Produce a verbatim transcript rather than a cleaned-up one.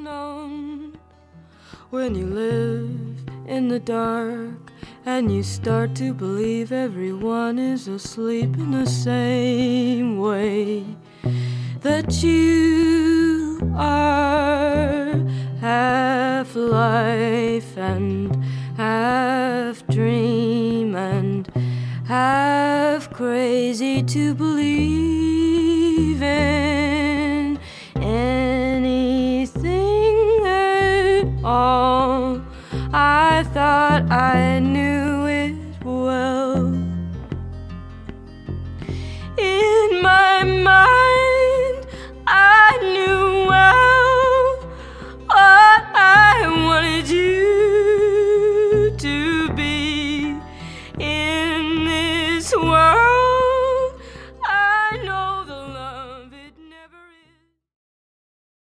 known. When you live in the dark and you start to believe everyone is asleep in the same way, that you are half life and half dream and half crazy to believe